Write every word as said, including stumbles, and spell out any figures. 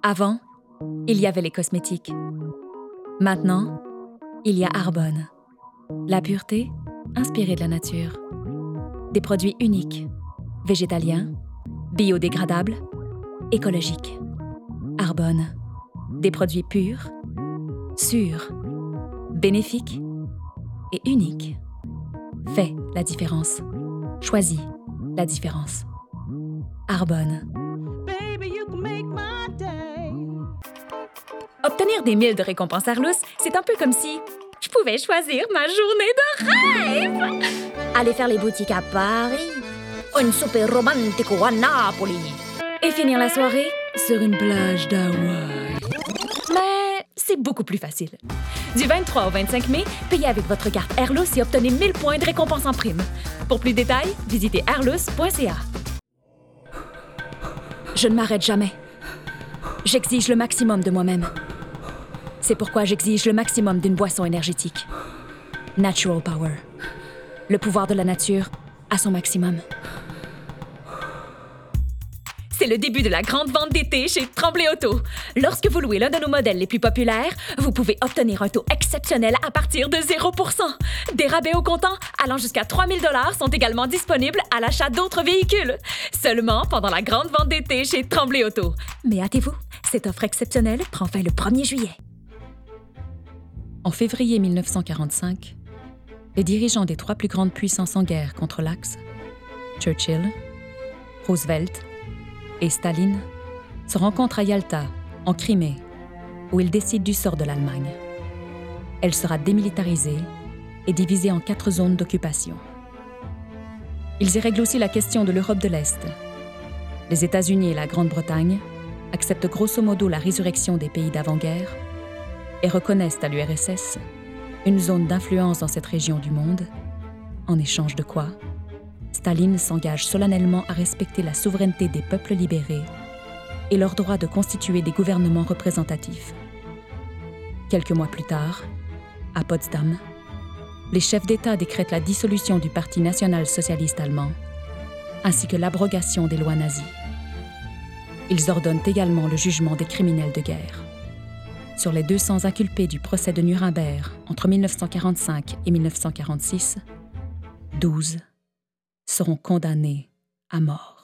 Avant, il y avait les cosmétiques. Maintenant, il y a Arbonne. La pureté inspirée de la nature. Des produits uniques, végétaliens, biodégradables, écologiques. Arbonne. Des produits purs, sûrs, bénéfiques et uniques. Fais la différence. Choisis la différence. Arbonne. Obtenir des mille de récompenses Arlous, c'est un peu comme si je pouvais choisir ma journée de rêve. Aller faire les boutiques à Paris, une super romantico à Napoli. Et finir la soirée sur une plage d'Hawaï. Mais c'est beaucoup plus facile. Du vingt-trois au vingt-cinq mai, payez avec votre carte Airlus et obtenez mille points de récompense en prime. Pour plus de détails, visitez airlus point c a. Je ne m'arrête jamais. J'exige le maximum de moi-même. C'est pourquoi j'exige le maximum d'une boisson énergétique. Natural Power. Le pouvoir de la nature à son maximum. C'est le début de la grande vente d'été chez Tremblay Auto. Lorsque vous louez l'un de nos modèles les plus populaires, vous pouvez obtenir un taux exceptionnel à partir de zéro pour cent. Des rabais au comptant allant jusqu'à trois mille dollars sont également disponibles à l'achat d'autres véhicules. Seulement pendant la grande vente d'été chez Tremblay Auto. Mais hâtez-vous, cette offre exceptionnelle prend fin le premier juillet. En février mille neuf cent quarante-cinq, les dirigeants des trois plus grandes puissances en guerre contre l'Axe, Churchill, Roosevelt et Staline, se rencontrent à Yalta, en Crimée, où ils décident du sort de l'Allemagne. Elle sera démilitarisée et divisée en quatre zones d'occupation. Ils y règlent aussi la question de l'Europe de l'Est. Les États-Unis et la Grande-Bretagne acceptent grosso modo la résurrection des pays d'avant-guerre et reconnaissent à l'U R S S une zone d'influence dans cette région du monde, en échange de quoi Staline s'engage solennellement à respecter la souveraineté des peuples libérés et leur droit de constituer des gouvernements représentatifs. Quelques mois plus tard, à Potsdam, les chefs d'État décrètent la dissolution du Parti national-socialiste allemand, ainsi que l'abrogation des lois nazies. Ils ordonnent également le jugement des criminels de guerre. Sur les deux cents inculpés du procès de Nuremberg entre mille neuf cent quarante-cinq et mille neuf cent quarante-six, douze seront condamnés à mort.